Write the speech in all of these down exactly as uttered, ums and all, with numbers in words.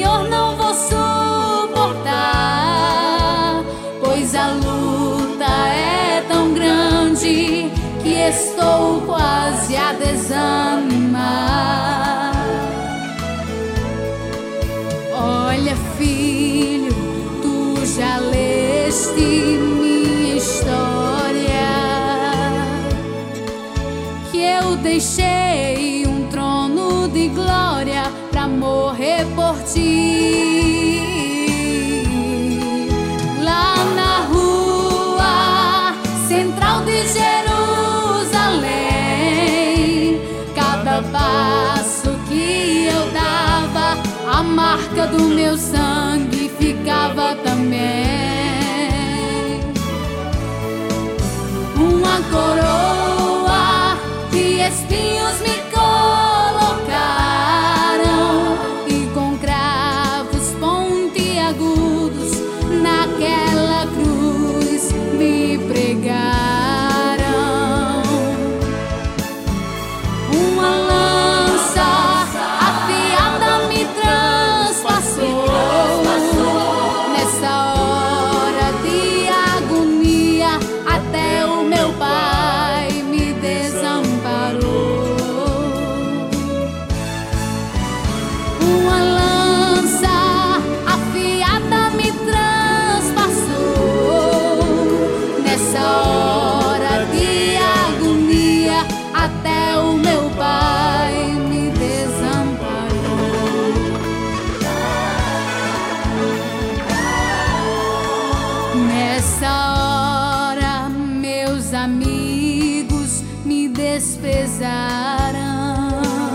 Senhor, não vou suportar, pois a luta é tão grande que estou quase a desanimar. Olha, filho, tu já leste minha história, que eu deixei um trono de glória pra morrer por ti. Lá na rua central de Jerusalém, cada passo que eu dava, a marca do meu sangue ficava também. Uma coroa de espinhos me colocaram e com cravos pontiagudos naquela cruz me pregaram. Uma lança afiada me transpassou. Nessa hora de agonia, até o meu pai me desamparou. Uma lança afiada me transpassou. Nessa hora de agonia, até o meu pai me desamparou. Nessa hora, meus amigos me desprezaram.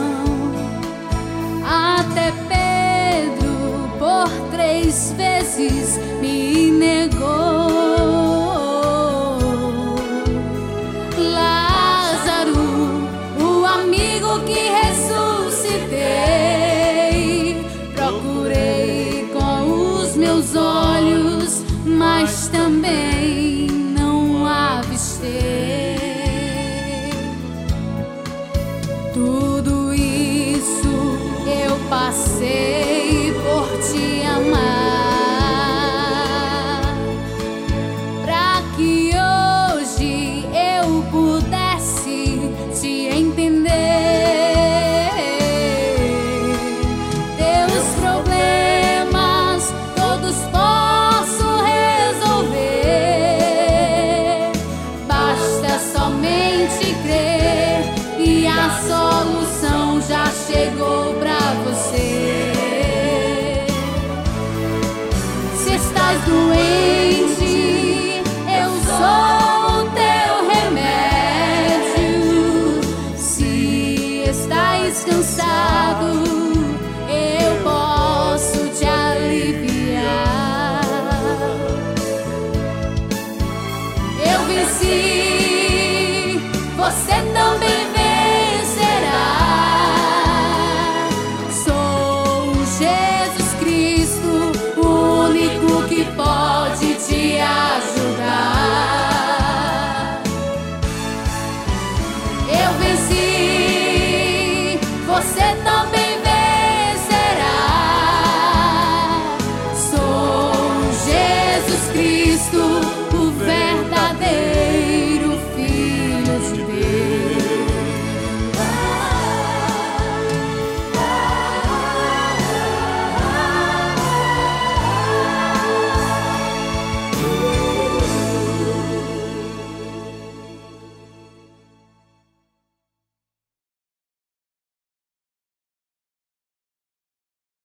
Até Pedro por três vezes me negou. Lázaro, o amigo que ressuscitei, procurei com os meus olhos, mas também não avistei. Tudo isso eu passei por te amar, pra que hoje eu pudesse te entender. Teus problemas todos posso resolver, basta somente crer e a solução já chegou pra você. Se estás doente, eu sou o teu remédio. Se estás cansado, eu posso te aliviar. Eu venci, você também vencerá. Sou Jesus Cristo, o único que pode